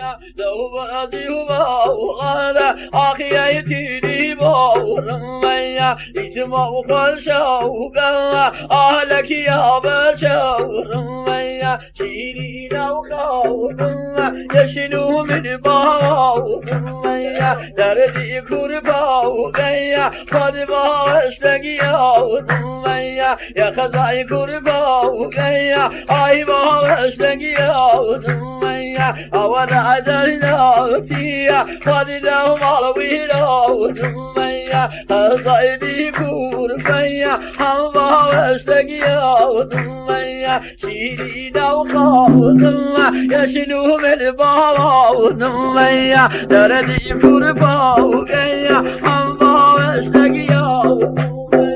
لو بازی و غدا آخیای تیری بارم ویا اسم خال شوقا آلکی آبشورم ویا شیری لو خاورم یشنو من باورم ویا دردی کرباو ویا خود باش لگیارم ویا یا خزای کرباو ویا آی باش لگیارم ویا أورا جريناتيا خدنا مالوينا ودميا هزايدي كورفيا حما واشتقيا ودميا شيرينا وخاوتما يشنو من بابا ودميا دردي كورفا وكيا حما واشتقيا ودميا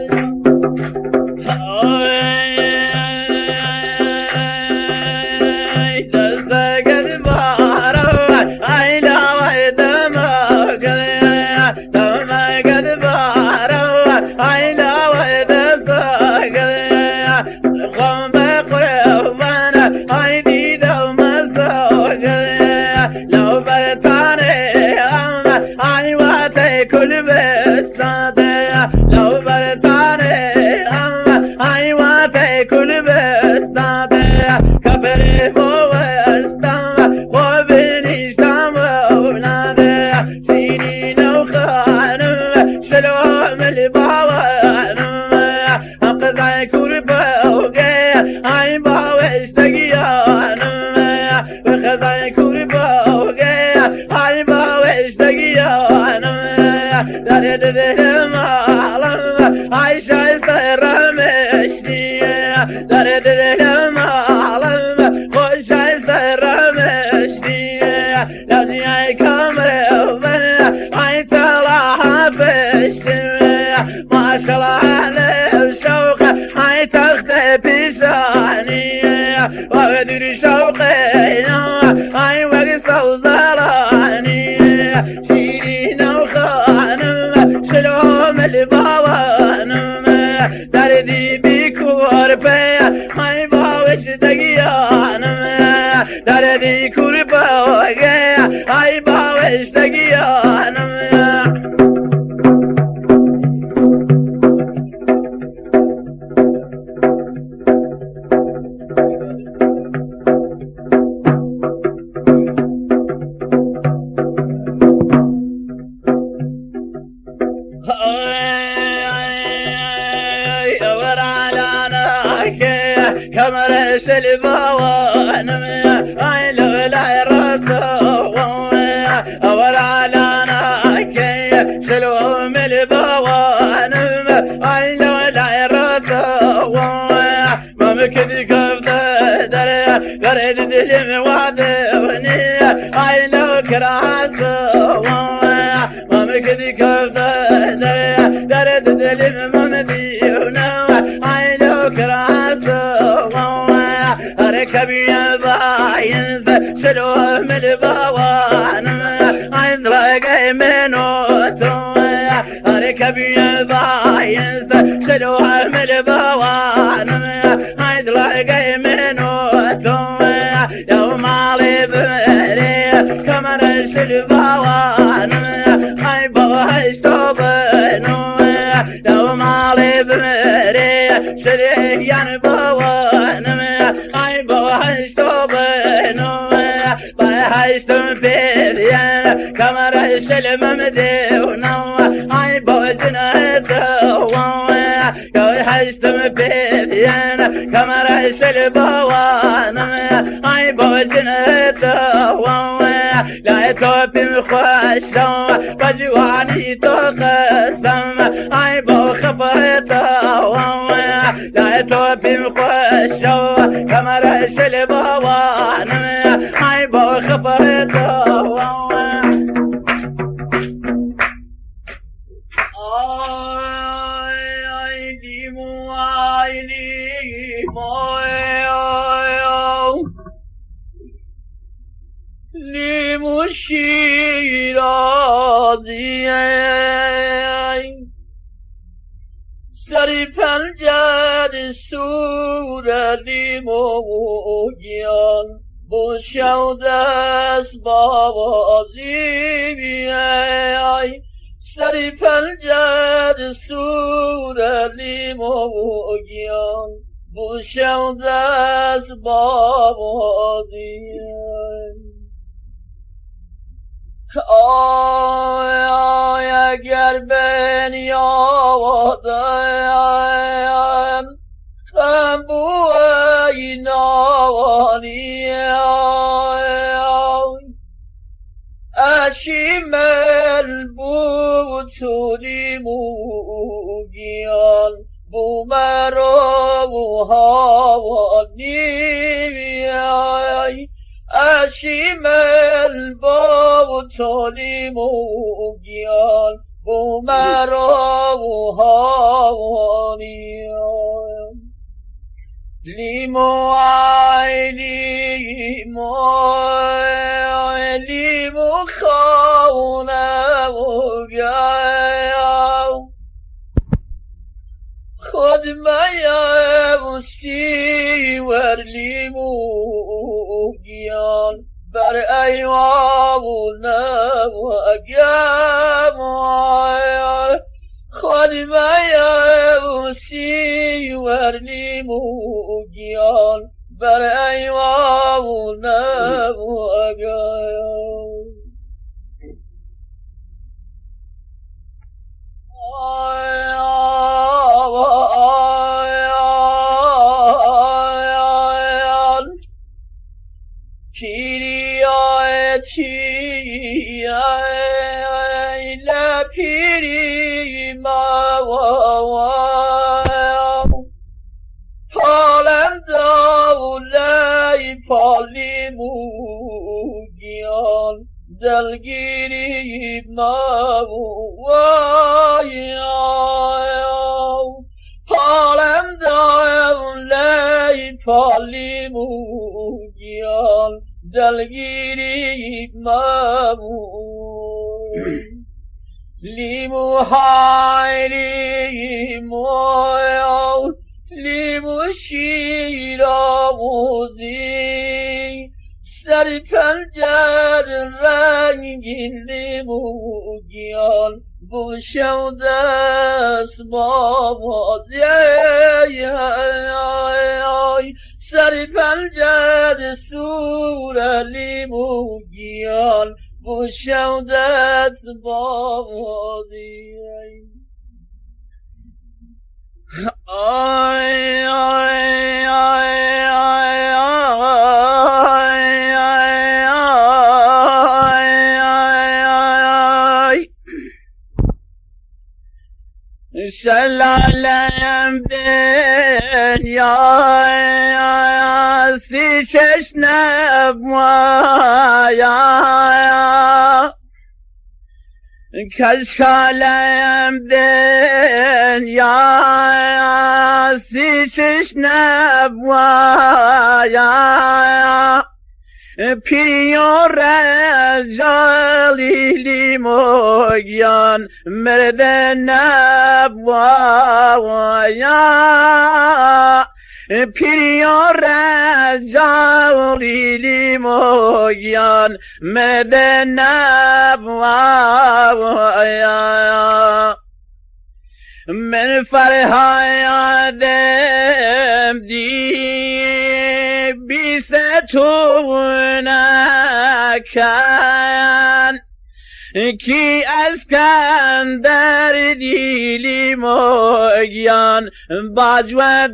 وادري شوقينا عين وقصة وزراني شيرينا وخانم شلوم البوانم دردي بيكور بيا عين باوش دقيانم دردي كوربا وقيا عين باوش دقيانم كمرش البوانم عين لولا الرسول أول علانا كي شلوم البوانم عين لولا الرسول ما مكذي كفته غريد دلم وعدوني عين لو كراسو ما مكذي كفته غريد دلم ممديونا عين لو كراسو ركبي الباينز شلوم البوانم عند رقي منوتو ركبي الباينز شلوم البوانم عند رقي منوتو يوم علي بري كمرش البوانم عين بوهش توبنو يوم علي بري شريك يعني بوانم عين بوهش توبنو بوهشتم بيبيان كمرش الممدونو عين بوجنتو بوهشتم بيبيان كمرش البوانم عين بوجنتو لا يتوب مخشو بجواني تقسم عين بوخفرتو لا يتوب مخشو كمرش البوانم عين بوخفرتو شیرازی سری پنجد سور لیموگیان بوشو دست بازی بیای سری پنجد سور لیموگیان بوشو دست بازی آی اگر بن یادم خم بوی نوانی اشیمل بو تولی موگیان بو مرو هوانی اشیمل بو تولی موگیان بو مرو هوانی لیمو ای لیمو لیمو خونه و گیم خود میم سیور لیمو گیان بر ایوانه و گیم خود میم سیور لیمو گیان بر ایوانه و گیم پیری پیری ما پالنداولی پالی موگیان دلگیری ما پالنداولی پالی موگیان دلگیری ما لیمو های لیمو لیمو شیرآموزی سر پنجر رنگین لیموگیان بوشو دست بازی سر پنجر سور لیموگیان بوشو دست بازی آی آی آی آی آی شلالم دنیا سی چشنب مایا کشکالم دنیا سی چشنب مایا پیو رجالی لیموگیان مرد نبوایا پیو رجالی لیموگیان مرد نبوایا من فرهادم دی بیستون کن کی اسکندر دیلی موگیان باجو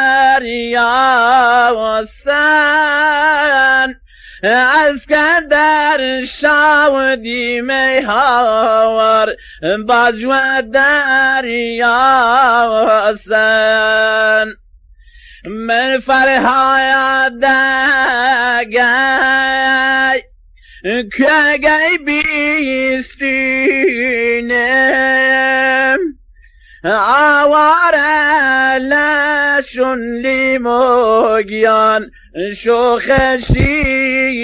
دریا سن اسکندر شاودی میهاور باجو دریا سن من فرهادم که گی بیستینم آواره لشون لیموگیان شوخشی